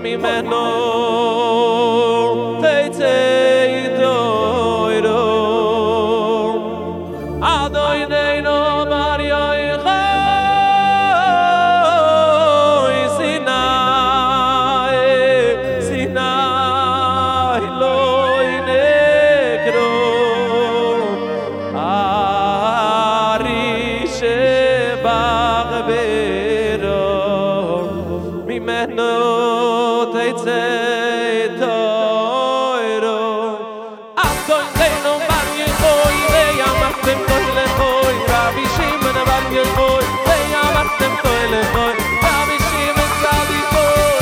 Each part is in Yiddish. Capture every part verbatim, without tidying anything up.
ממנו תצא דוירו אדונינו בר יחוי סיני סיני לא ינקרו ארי שבחברו ממנו תצא דוירו אדונינו בר יחוי ויאמרתם כל לחוי רבי שמעון בר יחוי ויאמרתם כל לחוי רבי שמעון צדיקוי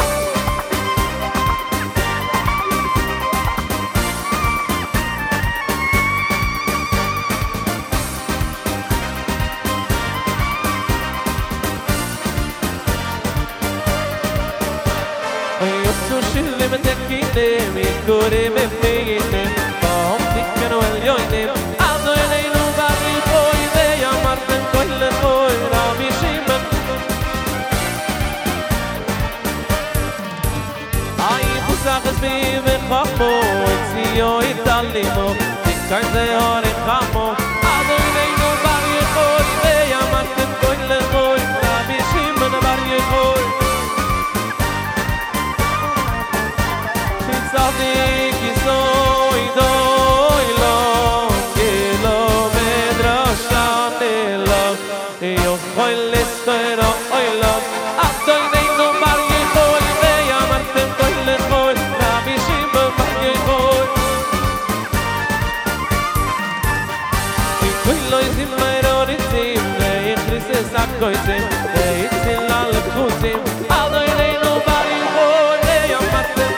יוצאו שירים דקינים יקורים מפינים בהם תיקנו עליונים אדונינו בר יחוי ויאמרתם כל לחוי רבי שמעון פוסח בי וחמו הציעו התעלימו תיקן זהור חמו אדונינו בר יחוי ויאמרתם כל לחוי רבי שמעון בר יחוי צדיק יסוי דוי לו גילו מדרשה נלו יוכל לסתרו אוי לו אדונינו בר יחוי ויאמרתם כל לחוי רבי שמעון בר יחוי וכולו יזמרו ריצים ויכריסס הקויצים ויציל על החוצים אדונינו בר יחוי ויאמרתם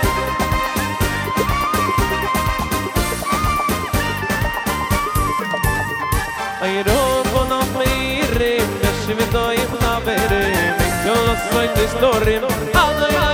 Ayro kono meirim, neshivito im naverim, ikolo soin distorim, adonai